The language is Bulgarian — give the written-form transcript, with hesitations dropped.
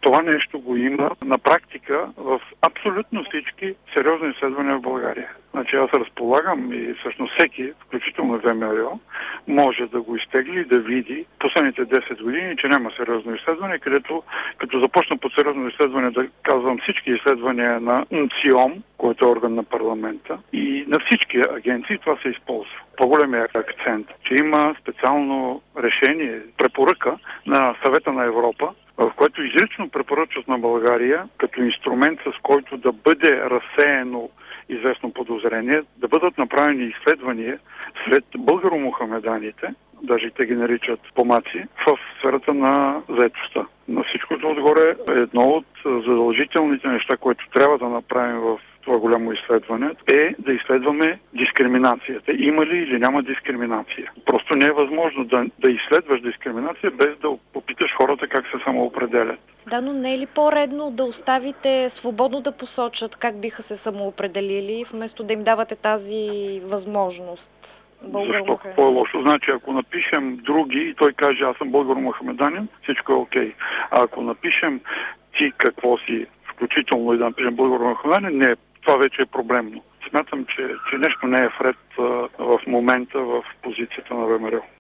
Това нещо го има на практика в абсолютно всички сериозни изследвания в България. Значи аз разполагам и всъщност всеки, включително ВМРО, може да го изтегли и да види последните 10 години, че няма сериозно изследване, където като започна под сериозно изследване да казвам всички изследвания на НЦИОМ, който е орган на парламента, и на всички агенции това се използва. По-големия акцент, че има специално решение, препоръка на Съвета на Европа, в което изрично препоръчват на България като инструмент, с който да бъде разсеяно известно подозрение, да бъдат направени изследвания сред българо-мухамеданите, даже те ги наричат помаци, в сферата на заетостта. На всичкото отгоре едно от задължителните неща, което трябва да направим в това голямо изследване, е да изследваме дискриминацията. Има ли или няма дискриминация? Просто не е възможно да изследваш дискриминация без да попиташ хората как се самоопределят. Да, но не е ли по-редно да оставите свободно да посочат как биха се самоопределили, вместо да им давате тази възможност? Защо? Какво е лошо? Значи, ако напишем други и той каже, аз съм българо-мухамеданин, всичко е окей. А ако напишем ти какво си, включително и да напишем българо-мухамеданин, не, това вече е проблемно. Смятам, че нещо не е вред в момента в позицията на ВМРО.